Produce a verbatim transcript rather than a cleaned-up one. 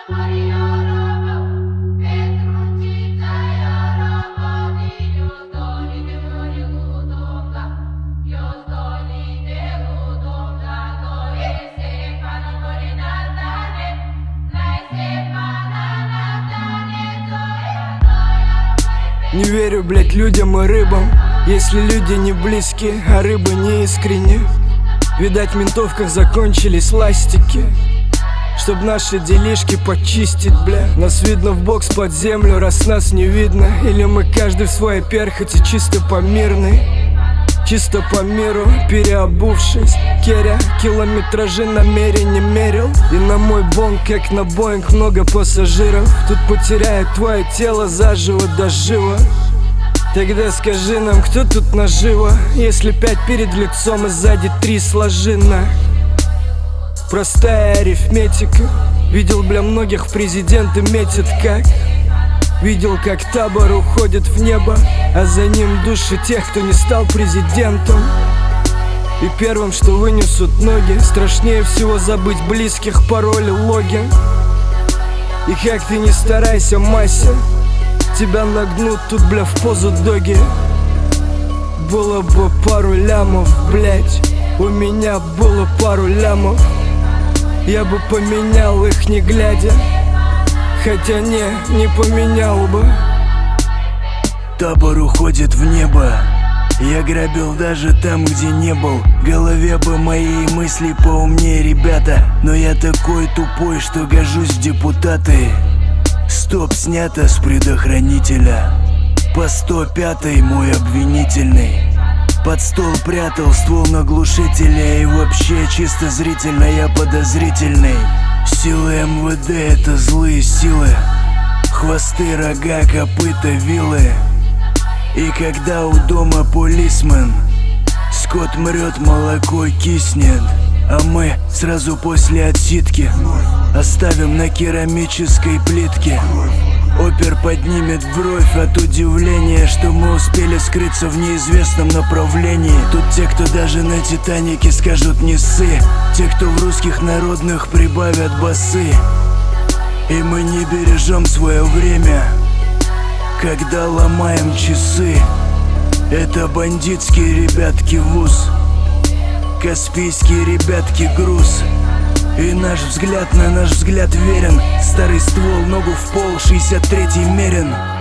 Не верю, блять, людям и рыбам, если люди не близкие, а рыбы не искренне. Видать, в ментовках закончились ластики, чтоб наши делишки почистить, бля. Нас видно в бокс под землю, раз нас не видно. Или мы каждый в своей перхоти, чисто по мирной, чисто по миру, переобувшись. Керя километражи намеренно мерил. И на мой бонг, как на Боинг, много пассажиров. Тут потеряет твое тело заживо до жива. Тогда скажи нам, кто тут наживо, если пять перед лицом и сзади три сложено. Простая арифметика. Видел, бля, многих в президенты метят как. Видел, как табор уходит в небо, а за ним души тех, кто не стал президентом. И первым, что вынесут ноги, страшнее всего забыть близких, пароли, логин. И как ты не старайся, Мася, тебя нагнут тут, бля, в позу доги. Было бы пару лямов, блять, у меня было пару лямов. Я бы поменял их, не глядя, хотя не, не поменял бы. Табор уходит в небо. Я грабил даже там, где не был. В голове бы мои мысли поумнее, ребята. Но я такой тупой, что гожусь в депутаты. Стоп снято с предохранителя. По сто пятый мой обвинительный. Под стол прятал ствол на глушителя. И вообще чисто зрительно я подозрительный. Силы эм вэ дэ — это злые силы. Хвосты, рога, копыта, вилы. И когда у дома полисмен, скот мрет, молоко киснет, а мы сразу после отсидки оставим на керамической плитке. Опер поднимет бровь от удивления, что мы успели скрыться в неизвестном направлении. Тут те, кто даже на Титанике скажут не ссы, те, кто в русских народных прибавят басы. И мы не бережем свое время, когда ломаем часы. Это бандитские ребятки вуз, каспийские ребятки груз. И наш взгляд на наш взгляд верен. Старый ствол, ногу в пол, шестьдесят третий мерен.